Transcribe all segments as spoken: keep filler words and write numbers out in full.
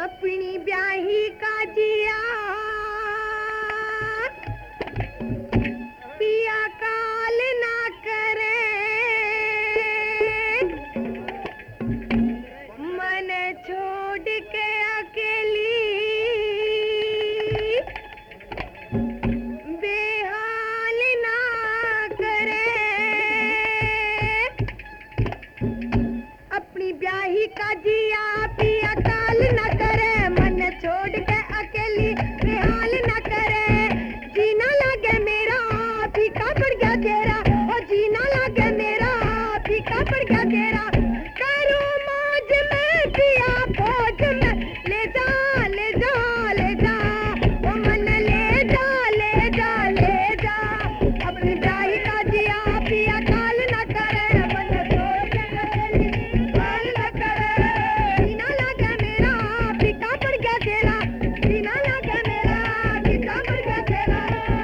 अपनी ब्याही का जिया पिया काल ना करे, मन छोड़ के अकेली बेहाल ना करे। अपनी ब्याही का जिया पिया काल ना करे, मन छोड़ के अकेली बेहाल ना करे। जीना लगे मेरा फीका पड़ गया तेरा, ओ जीना लगे मेरा फीका पड़ गया तेरा। करूं मौज में पिया फौज में, ले जा ले जा ले जा, ओ मन ले जा ले जा ले जा। अपनी ब्याही का जिया पिया काल ना करे, मन छोड़ के अकेली बेहाल ना करे। जीना लगे मेरा फीका पड़ गया तेरा, जीना लगे मेरा फीका पड़ गया तेरा।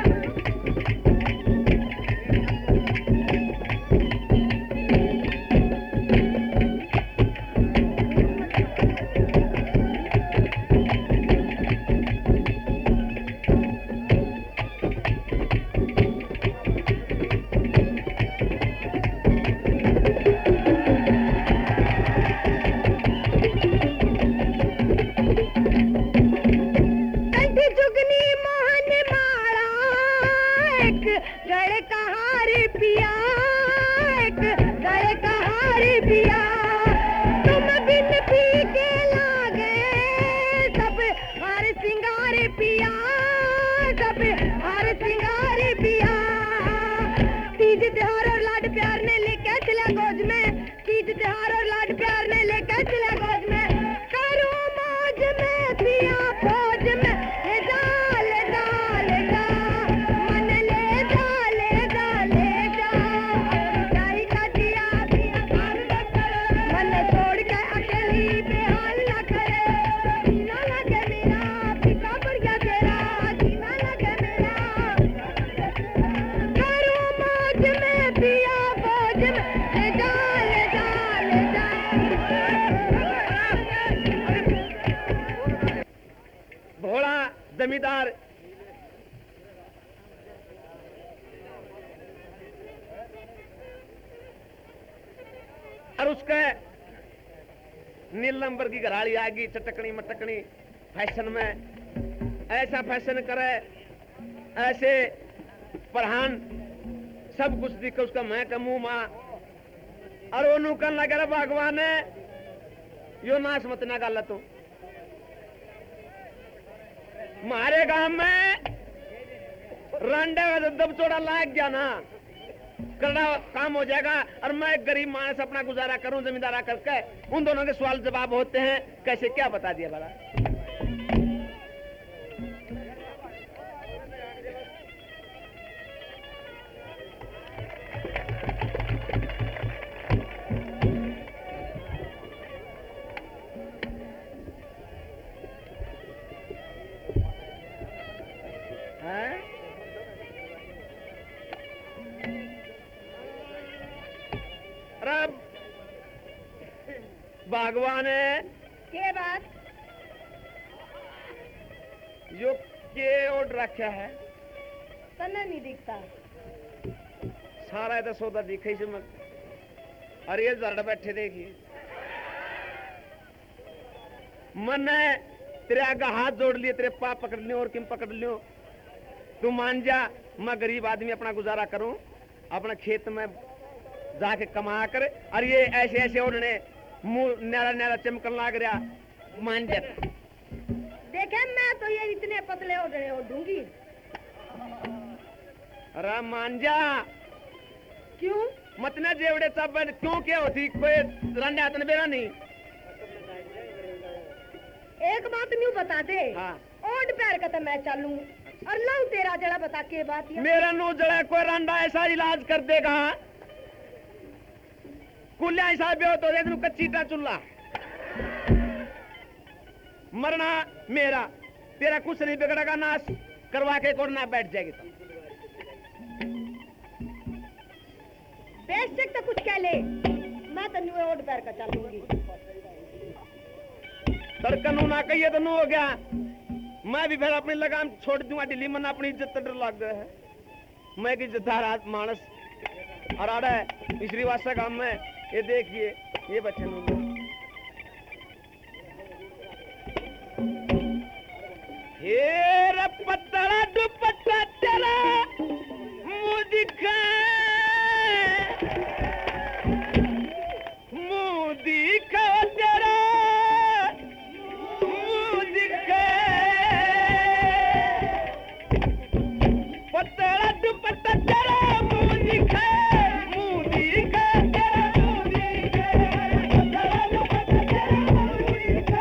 कंठी जुगनी मोहन माला, एक गले का हार पिया, एक गले का हार पिया। तुम बिन फीके लागे सब हार सिंगार पिया, सब हार सिंगार पिया। तीज त्योहार और लाड प्यार ने लेके चला गोद में, तीज त्योहार और लाड प्यार ने लेके चला गोद में। करूं मौज में पिया फौज में, ले जा ले जा ले जा, मन ले जा ले जा ले जा। ब्याही का जिया पिया काल ना करे, मन छोड़ के अकेली बेहाल ना करे। जीना लगे मेरा फीका पड़ गया तेरा, जीना लगे मेरा। करूं मौज में पिया फौज में, ले जा ले जा ले जा। भोला जमींदार और उसके नील नंबर की घराड़ी आ गई, चटकनी मटकनी फैशन में। ऐसा फैशन करे, ऐसे परहान सब कुछ दिखे उसका मैं का मुंह मां। और वो नूकन लगे भगवान ने यो नाश मत ना गाला तो मारे गांव में रंडे में दब चोड़ा लाग गया ना, करना काम हो जाएगा। और मैं गरीब मानस अपना गुजारा करूं जमींदारा करके। उन दोनों के सवाल जवाब होते हैं, कैसे क्या बता दिया बड़ा। हैं? अरे भगवान है के बात जो के ओढ़ रखा है, तना नहीं दिखता। सारा तो सौदा दिखे से मत। अरे ये जरड़ बैठे देखिए, मन ने तेरे आगे हाथ जोड़ लिए, तेरे पाप पकड़ लियो और किम पकड़ लियो। तू मान जा, मैं गरीब आदमी अपना गुजारा करूं, अपना खेत में जाके कमा कर। और ये ऐसे ऐसे ओढ़ने मुंह न्यारा न्यारा चमकन लाग रहा, मान जा। देखे मैं तो ये इतने पतले ओढ़ने ओढ़ूंगी। अरे मान जा, क्यों मत ना जेवड़े सब क्यों क्या होती कोई रंडे हाथ ने बेरा नहीं। एक बात न्यू बता दे। हाँ। ओढ़ पैर का तो मैं चलूं और लाऊं तेरा जड़ा बता के बात ये। मेरा नो जड़ा कोई रंडा ऐसा इलाज कर देगा, कुल्ला ऐसा भी हो तो दे दूं कच्चीटा चुल्ला। मरना मेरा, तेरा कुछ नहीं बिगड़ेगा, नाश करवा के कोड़ना बैठ जाएगी। तो बेशक तो कुछ कह ले, मैं तो न्यू ओढ़ पैर का चलूंगी। तड़कन ना कहिए तो नो हो गया। मैं भी फिर अपनी लगाम छोड़ दूंगा दिल्ली में अपनी इज्जत डर लग गया है। मैं की इज्जतदार मानस और आ रहा है तीसरी वासा काम में ये देखिए ये बच्चे नो ये पत्तरा दुपट्टा तेरा मुंह दिखा मुंह दिखा तेरा मुंह दिखा पत्तरा दुपट्टा तेरा मुंह दिखा मुंह दिखा तेरा मुंह दिखा पत्तरा दुपट्टा तेरा मुंह दिखा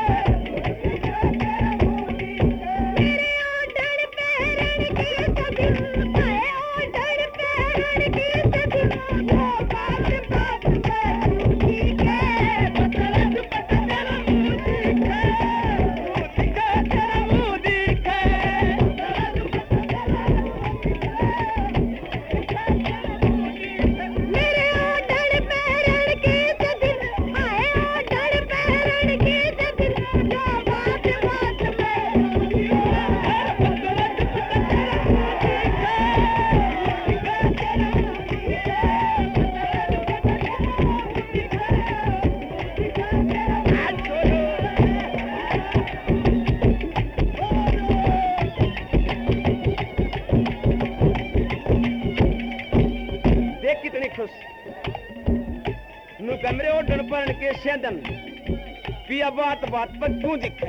कमरे ओढ़न पर के सेंदन पिया बात बात पर क्यों दिखे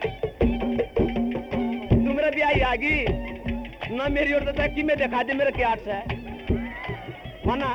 तुमरे भी आई आगी ना मेरी ओर तो कि मैं दिखा दे मेरे क्या है माना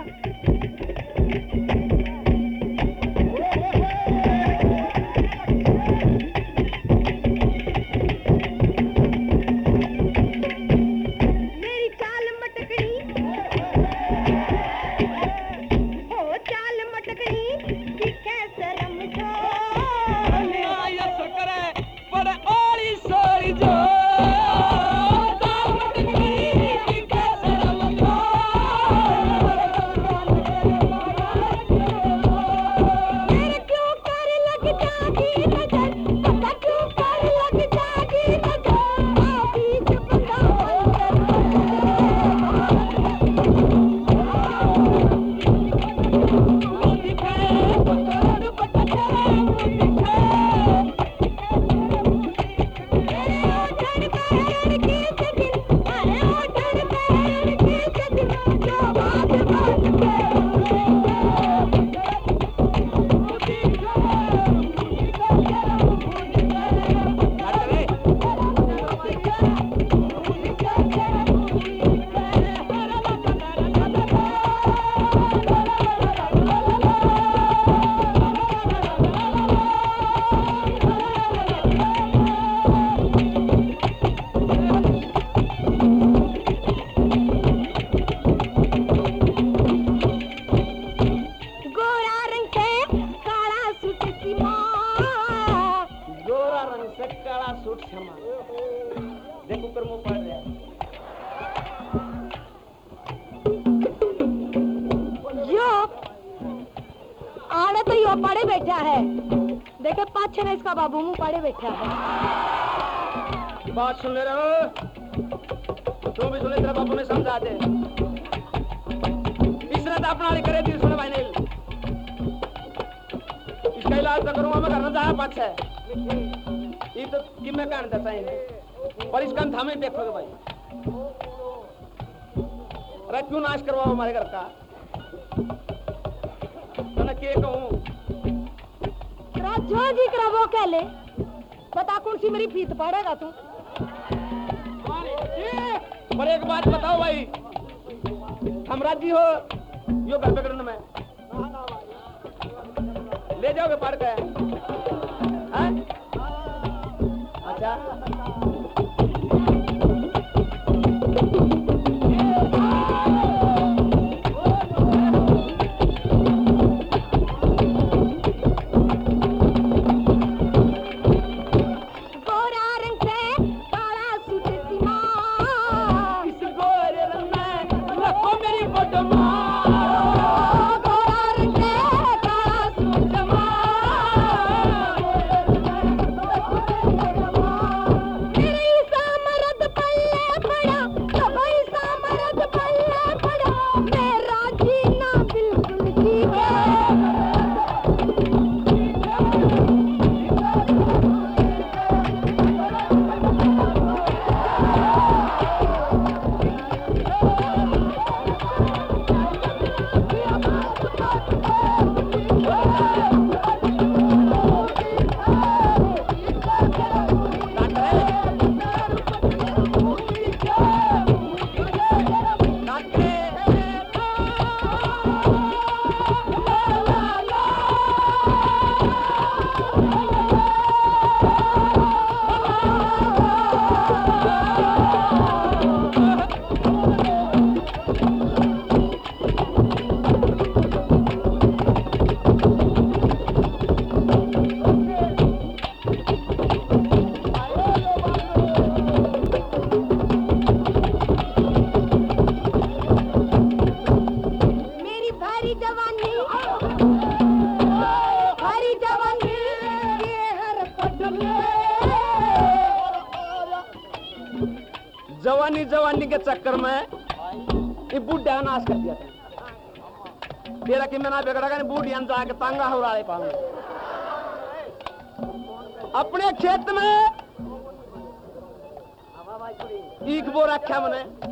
पड़े बैठा है देखे पाछे ना इसका बाबू मुंह पड़े बैठा है बात सुन ले रहे हो तुम भी सुने तेरा बाबू ने समझा दे इसने तो अपना करे दिल सुने भाई नहीं इसका इलाज तो करूंगा मैं करना चाहा पाछे ये तो कि मैं कहना चाहता हूं पर इसका थामे देखोगे भाई अरे क्यों नाश करवाओ हमारे घर का तो ना के कहूं जो जी करा वो कह ले बता कौन सी मेरी फीस पड़ेगा तू पर एक बात बताओ भाई हम राजी हो यो घर पे करने में ले जाओगे पढ़ के अच्छा जवानी जवानी के चक्कर में ये बुढ़ा नाश कर दिया तेरा कि मैं ना बिगड़ा का बूढ़िया जाके तांगा हो रहा पाऊंगा अपने खेत में एक बोर रखा मैंने